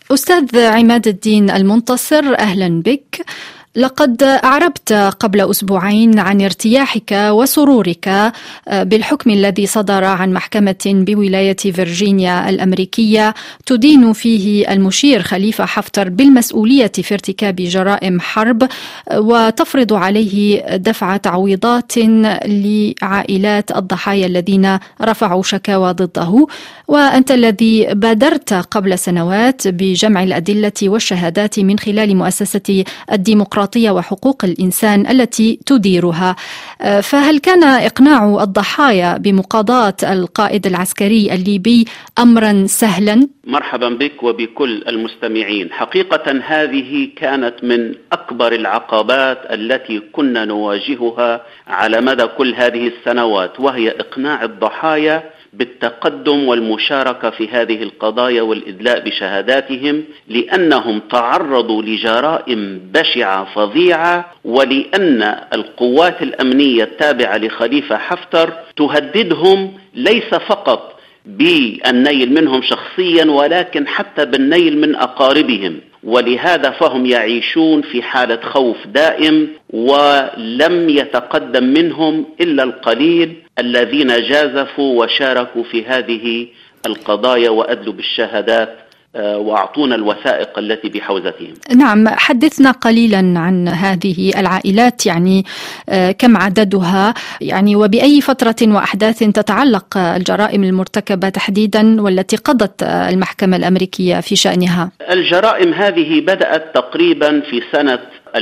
أستاذ عماد الدين المنتصر، أهلا بك. لقد أعربت قبل أسبوعين عن ارتياحك وسرورك بالحكم الذي صدر عن محكمة بولاية فيرجينيا الأمريكية تدين فيه المشير خليفة حفتر بالمسؤولية في ارتكاب جرائم حرب وتفرض عليه دفع تعويضات لعائلات الضحايا الذين رفعوا شكاوى ضده. وأنت الذي بادرت قبل سنوات بجمع الأدلة والشهادات من خلال مؤسسة الديمقراطية وحقوق الإنسان التي تديرها، فهل كان إقناع الضحايا بمقاضاة القائد العسكري الليبي أمرا سهلا؟ مرحبا بك وبكل المستمعين. حقيقة هذه كانت من أكبر العقبات التي كنا نواجهها على مدى كل هذه السنوات، وهي إقناع الضحايا بالتقدم والمشاركة في هذه القضايا والإدلاء بشهاداتهم، لأنهم تعرضوا لجرائم بشعة فظيعة، ولأن القوات الأمنية التابعة لخليفة حفتر تهددهم ليس فقط بالنيل منهم شخصيا ولكن حتى بالنيل من أقاربهم، ولهذا فهم يعيشون في حالة خوف دائم، ولم يتقدم منهم إلا القليل الذين جازفوا وشاركوا في هذه القضايا وأدلوا بالشهادات وأعطونا الوثائق التي بحوزتهم. نعم، حدثنا قليلا عن هذه العائلات، يعني كم عددها، يعني وبأي فترة وأحداث تتعلق الجرائم المرتكبة تحديدا والتي قضت المحكمة الأمريكية في شأنها؟ الجرائم هذه بدأت تقريبا في سنة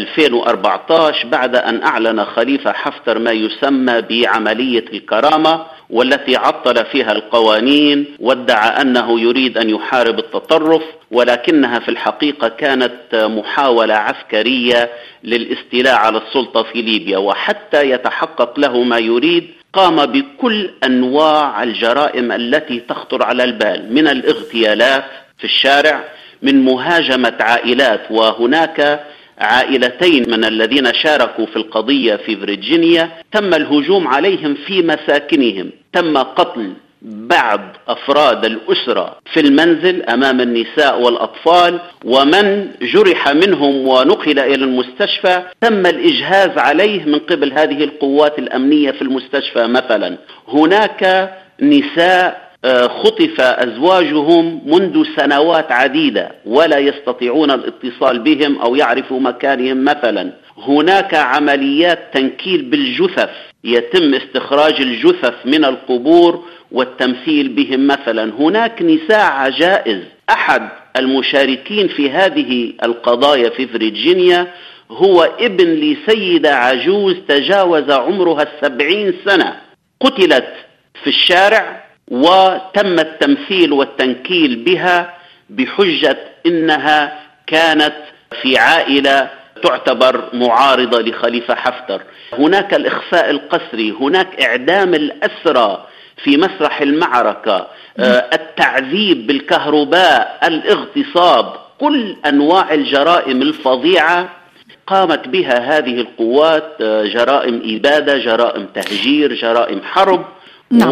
2014 بعد أن أعلن خليفة حفتر ما يسمى بعملية الكرامة، والتي عطل فيها القوانين وادعى أنه يريد أن يحارب التطرف، ولكنها في الحقيقة كانت محاولة عسكرية للاستيلاء على السلطة في ليبيا. وحتى يتحقق له ما يريد قام بكل أنواع الجرائم التي تخطر على البال، من الاغتيالات في الشارع، من مهاجمة عائلات، وهناك عائلتين من الذين شاركوا في القضية في فيرجينيا تم الهجوم عليهم في مساكنهم، تم قتل بعض أفراد الأسرة في المنزل أمام النساء والأطفال، ومن جرح منهم ونقل إلى المستشفى تم الإجهاز عليه من قبل هذه القوات الأمنية في المستشفى. مثلا هناك نساء خطف أزواجهم منذ سنوات عديدة ولا يستطيعون الاتصال بهم أو يعرفوا مكانهم. مثلا هناك عمليات تنكيل بالجثث، يتم استخراج الجثث من القبور والتمثيل بهم. مثلا هناك نساء عجائز. أحد المشاركين في هذه القضايا في فيرجينيا هو ابن لسيدة عجوز تجاوز عمرها 70 سنة، قتلت في الشارع وتم التمثيل والتنكيل بها بحجة إنها كانت في عائلة تعتبر معارضة لخليفة حفتر. هناك الإخفاء القسري، هناك إعدام الأسرى في مسرح المعركة، التعذيب بالكهرباء، الاغتصاب، كل أنواع الجرائم الفظيعة قامت بها هذه القوات، جرائم إبادة، جرائم تهجير، جرائم حرب. نعم.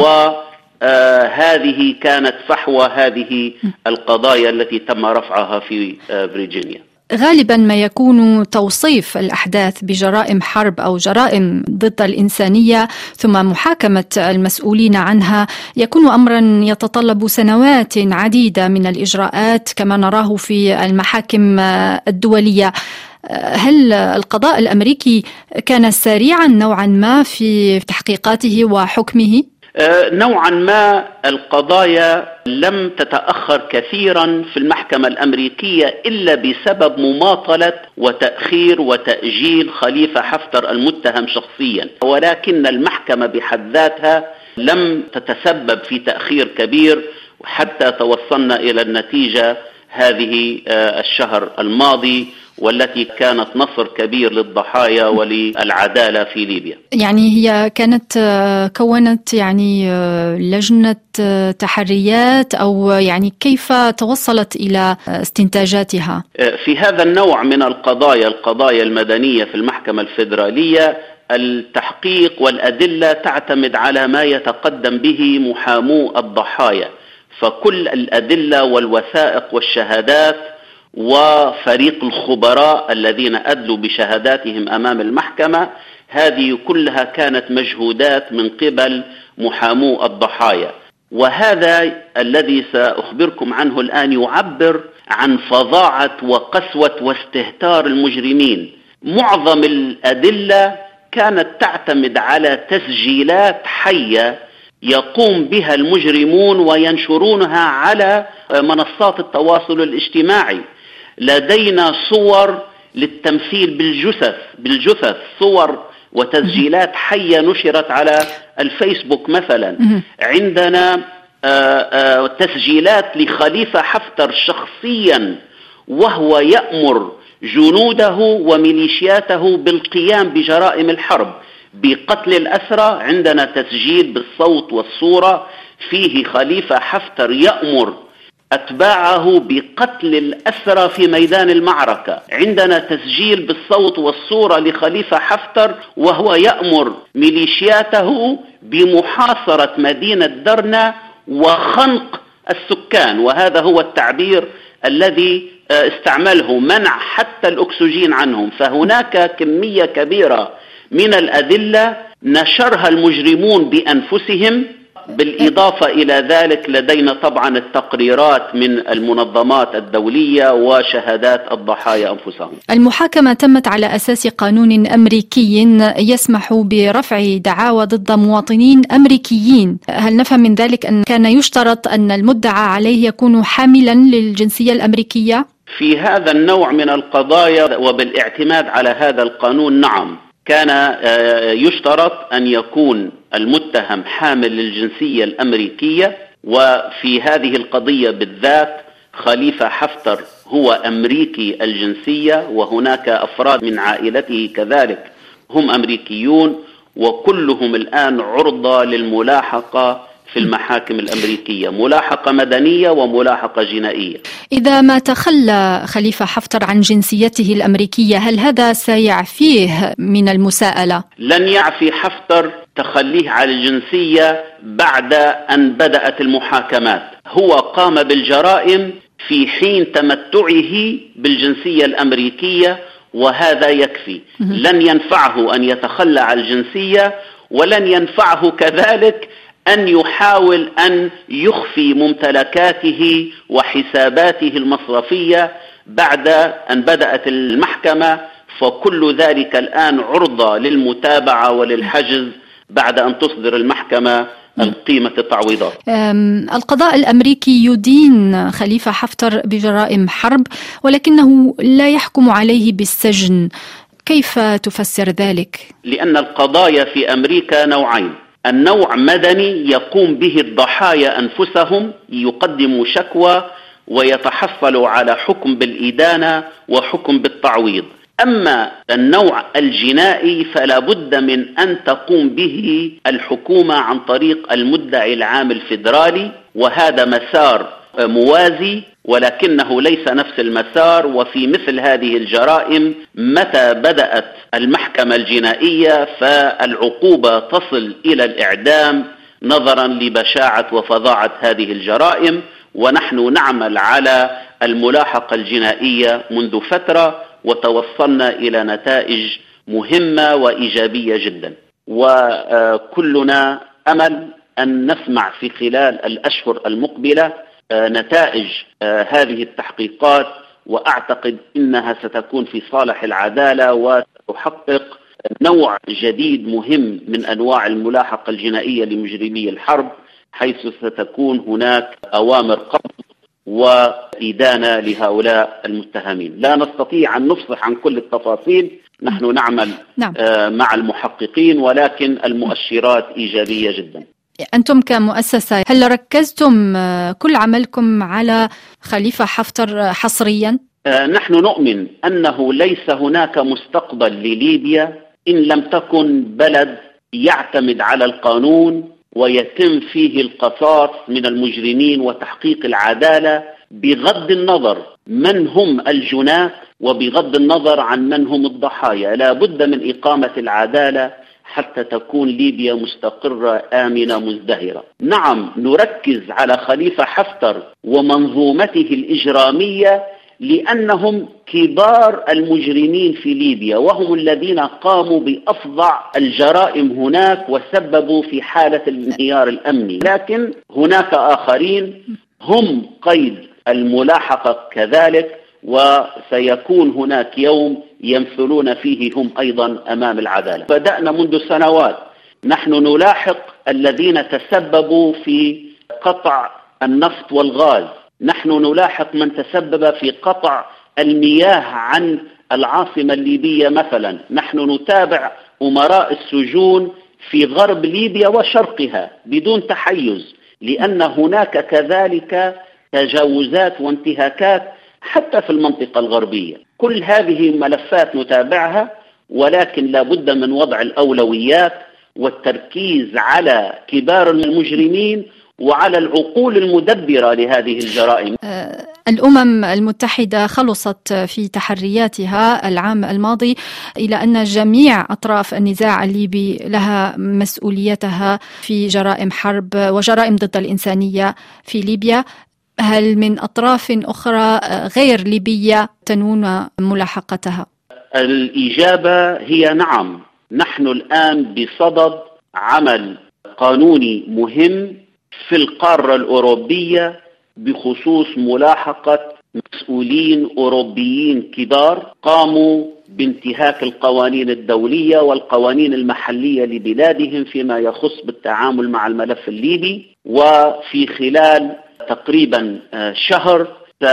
هذه كانت فحوى هذه القضايا التي تم رفعها في فيرجينيا. غالبا ما يكون توصيف الأحداث بجرائم حرب أو جرائم ضد الإنسانية ثم محاكمة المسؤولين عنها يكون أمرا يتطلب سنوات عديدة من الإجراءات كما نراه في المحاكم الدولية. هل القضاء الأمريكي كان سريعا نوعا ما في تحقيقاته وحكمه؟ نوعا ما القضايا لم تتأخر كثيرا في المحكمة الأمريكية إلا بسبب مماطلة وتأخير وتأجيل خليفة حفتر المتهم شخصيا، ولكن المحكمة بحد ذاتها لم تتسبب في تأخير كبير حتى توصلنا إلى النتيجة هذه الشهر الماضي، والتي كانت نصر كبير للضحايا وللعدالة في ليبيا. يعني هي كانت كونت يعني لجنة تحريات أو يعني كيف توصلت إلى استنتاجاتها؟ في هذا النوع من القضايا المدنية في المحكمة الفيدرالية التحقيق والأدلة تعتمد على ما يتقدم به محامو الضحايا، فكل الأدلة والوثائق والشهادات وفريق الخبراء الذين أدلوا بشهاداتهم أمام المحكمة. هذه كلها كانت مجهودات من قبل محامو الضحايا، وهذا الذي سأخبركم عنه الآن يعبر عن فظاعة وقسوة واستهتار المجرمين. معظم الأدلة كانت تعتمد على تسجيلات حية يقوم بها المجرمون وينشرونها على منصات التواصل الاجتماعي. لدينا صور للتمثيل بالجثث، صور وتسجيلات حية نشرت على الفيسبوك مثلا. عندنا تسجيلات لخليفة حفتر شخصيا وهو يأمر جنوده وميليشياته بالقيام بجرائم الحرب، بقتل الأسرى. عندنا تسجيل بالصوت والصورة فيه خليفة حفتر يأمر أتباعه بقتل الأسرى في ميدان المعركة. عندنا تسجيل بالصوت والصورة لخليفة حفتر وهو يأمر ميليشياته بمحاصرة مدينة درنا وخنق السكان، وهذا هو التعبير الذي استعمله، منع حتى الأكسجين عنهم. فهناك كمية كبيرة من الأدلة نشرها المجرمون بأنفسهم. بالإضافة إلى ذلك لدينا طبعا التقريرات من المنظمات الدولية وشهادات الضحايا أنفسهم. المحاكمة تمت على أساس قانون أمريكي يسمح برفع دعاوى ضد مواطنين أمريكيين. هل نفهم من ذلك أن كان يشترط أن المدعى عليه يكون حاملا للجنسية الأمريكية؟ في هذا النوع من القضايا وبالاعتماد على هذا القانون، نعم، كان يشترط أن يكون المتهم حامل للجنسية الأمريكية. وفي هذه القضية بالذات خليفة حفتر هو أمريكي الجنسية، وهناك أفراد من عائلته كذلك هم أمريكيون، وكلهم الآن عرضة للملاحقة في المحاكم الأمريكية، ملاحقة مدنية وملاحقة جنائية. إذا ما تخلى خليفة حفتر عن جنسيته الأمريكية، هل هذا سيعفيه من المساءلة؟ لن يعفي حفتر تخليه عن الجنسية بعد أن بدأت المحاكمات. هو قام بالجرائم في حين تمتعه بالجنسية الأمريكية، وهذا يكفي. لن ينفعه أن يتخلى عن الجنسية، ولن ينفعه كذلك أن يحاول أن يخفي ممتلكاته وحساباته المصرفية بعد أن بدأت المحكمة. فكل ذلك الآن عرضة للمتابعة وللحجز بعد أن تصدر المحكمة قيمة التعويضات. القضاء الأمريكي يدين خليفة حفتر بجرائم حرب، ولكنه لا يحكم عليه بالسجن. كيف تفسر ذلك؟ لأن القضايا في أمريكا نوعين: النوع مدني يقوم به الضحايا أنفسهم، يقدموا شكوى ويتحصلوا على حكم بالإدانة وحكم بالتعويض. أما النوع الجنائي فلا بد من أن تقوم به الحكومة عن طريق المدعي العام الفيدرالي، وهذا مسار موازي ولكنه ليس نفس المسار. وفي مثل هذه الجرائم متى بدأت المحكمة الجنائية فالعقوبة تصل إلى الإعدام نظرا لبشاعة وفظاعة هذه الجرائم. ونحن نعمل على الملاحقة الجنائية منذ فترة، وتوصلنا إلى نتائج مهمة وإيجابية جدا، وكلنا أمل أن نسمع في خلال الأشهر المقبلة نتائج هذه التحقيقات، وأعتقد أنها ستكون في صالح العدالة وتحقق نوع جديد مهم من أنواع الملاحقة الجنائية لمجرمي الحرب، حيث ستكون هناك أوامر قبض وإدانة لهؤلاء المتهمين. لا نستطيع أن نفصح عن كل التفاصيل، نحن نعمل مع المحققين، ولكن المؤشرات إيجابية جدا. أنتم كمؤسسة هل ركزتم كل عملكم على خليفة حفتر حصريا؟ نحن نؤمن أنه ليس هناك مستقبل لليبيا إن لم تكن بلد يعتمد على القانون ويتم فيه القصاص من المجرمين وتحقيق العدالة، بغض النظر من هم الجناة وبغض النظر عن من هم الضحايا. لا بد من إقامة العدالة حتى تكون ليبيا مستقرة آمنة مزدهرة. نعم، نركز على خليفة حفتر ومنظومته الإجرامية لأنهم كبار المجرمين في ليبيا، وهم الذين قاموا بأفظع الجرائم هناك وسببوا في حالة الانهيار الأمني. لكن هناك آخرين هم قيد الملاحقة كذلك، وسيكون هناك يوم يمثلون فيه هم أيضا أمام العدالة. بدأنا منذ سنوات نحن نلاحق الذين تسببوا في قطع النفط والغاز، نحن نلاحق من تسبب في قطع المياه عن العاصمة الليبية مثلا، نحن نتابع أمراء السجون في غرب ليبيا وشرقها بدون تحيز، لأن هناك كذلك تجاوزات وانتهاكات حتى في المنطقة الغربية. كل هذه ملفات نتابعها، ولكن لا بد من وضع الأولويات والتركيز على كبار المجرمين وعلى العقول المدبرة لهذه الجرائم. الأمم المتحدة خلصت في تحرياتها العام الماضي إلى أن جميع أطراف النزاع الليبي لها مسؤوليتها في جرائم حرب وجرائم ضد الإنسانية في ليبيا. هل من أطراف أخرى غير ليبية تنون ملاحقتها؟ الإجابة هي نعم. نحن الآن بصدد عمل قانوني مهم في القارة الأوروبية بخصوص ملاحقة مسؤولين أوروبيين كبار قاموا بانتهاك القوانين الدولية والقوانين المحلية لبلادهم فيما يخص بالتعامل مع الملف الليبي. وفي خلال تقريبا شهر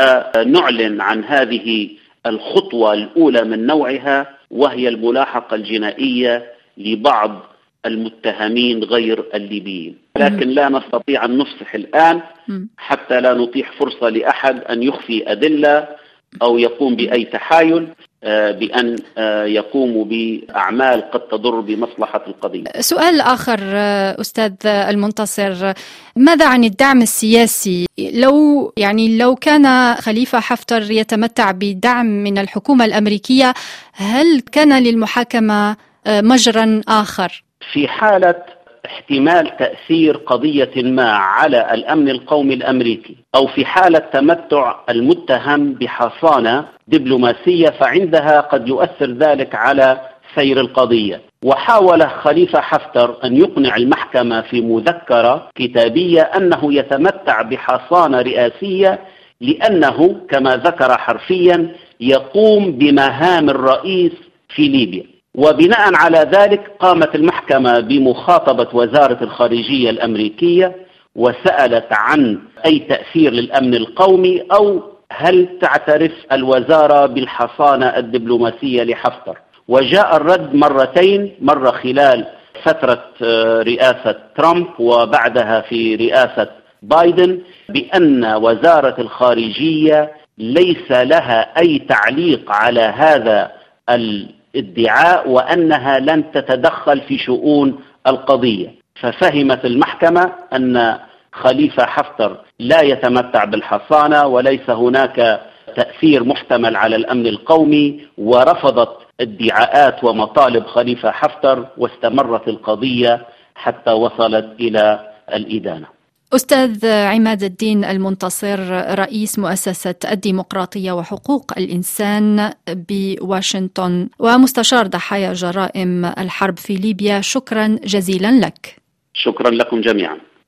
سنعلن عن هذه الخطوة الأولى من نوعها، وهي الملاحقة الجنائية لبعض المتهمين غير الليبيين. لكن لا نستطيع أن نفصح الآن حتى لا نتيح فرصة لأحد أن يخفي أدلة أو يقوم بأي تحايل بأن يقوموا بأعمال قد تضر بمصلحة القضية. سؤال آخر أستاذ المنتصر، ماذا عن الدعم السياسي؟ لو كان خليفة حفتر يتمتع بدعم من الحكومة الأمريكية، هل كان للمحاكمة مجرى آخر؟ في حالة احتمال تأثير قضية ما على الأمن القومي الأمريكي، أو في حالة تمتع المتهم بحصانة دبلوماسية، فعندها قد يؤثر ذلك على سير القضية. وحاول خليفة حفتر أن يقنع المحكمة في مذكرة كتابية أنه يتمتع بحصانة رئاسية لأنه كما ذكر حرفيا يقوم بمهام الرئيس في ليبيا. وبناء على ذلك قامت المحكمة بمخاطبة وزارة الخارجية الأمريكية وسألت عن أي تأثير للأمن القومي، أو هل تعترف الوزارة بالحصانة الدبلوماسية لحفتر. وجاء الرد مرتين، مرة خلال فترة رئاسة ترامب وبعدها في رئاسة بايدن، بأن وزارة الخارجية ليس لها أي تعليق على هذا الادعاء وأنها لن تتدخل في شؤون القضية. ففهمت المحكمة أن خليفة حفتر لا يتمتع بالحصانة وليس هناك تأثير محتمل على الأمن القومي، ورفضت ادعاءات ومطالب خليفة حفتر، واستمرت القضية حتى وصلت إلى الإدانة. أستاذ عماد الدين المنتصر، رئيس مؤسسة الديمقراطية وحقوق الإنسان بواشنطن ومستشار ضحايا جرائم الحرب في ليبيا، شكرا جزيلا لك. شكرا لكم جميعا.